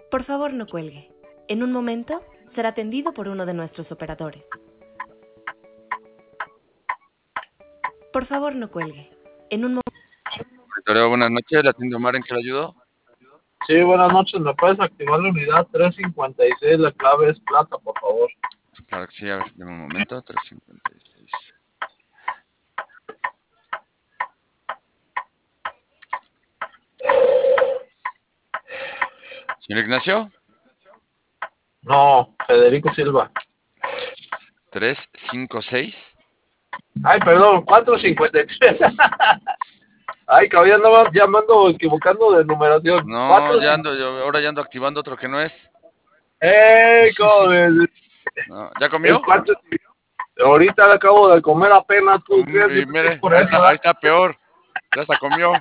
Por favor, no cuelgue. En un momento será atendido por uno de nuestros operadores. Por favor, no cuelgue. En un momento. Buenas noches, la atiende Omar, ¿en qué le ayudo? Sí, buenas noches. ¿Me puedes activar la unidad 356? La clave es plata, por favor. Claro que sí, a ver, dame un momento, 356. Señor Ignacio. No, Federico Silva. 356. Ay, perdón, 453. Ay, cabrón, ya me ando equivocando de numeración. No, ahora ya ando activando otro que no es. ¡Ey, ¿cómo ves? No, ¿ya El comió? cuarto, ahorita le acabo de comer apenas. ¿Tú crees Y que es mire, por ahí eso? está peor. Ya hasta comió.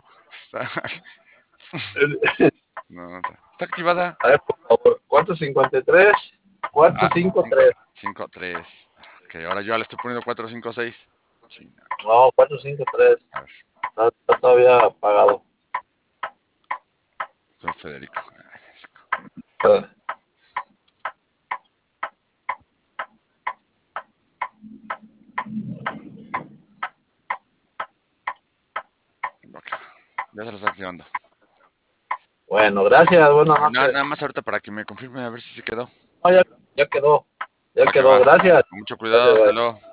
No, está activada. A ver, por favor, 453, Ah, 453. 53. Ok, ahora yo ya le estoy poniendo 456. China. No, 453. A ver, Está todavía apagado. soy Federico. Ok, ya se lo está activando. Bueno, gracias, buenas noches. Nada más ahorita para que me confirme a ver si se quedó. No, ya quedó. Ya Va que quedó, va. gracias. Con mucho cuidado, Gracias, hasta bye. luego.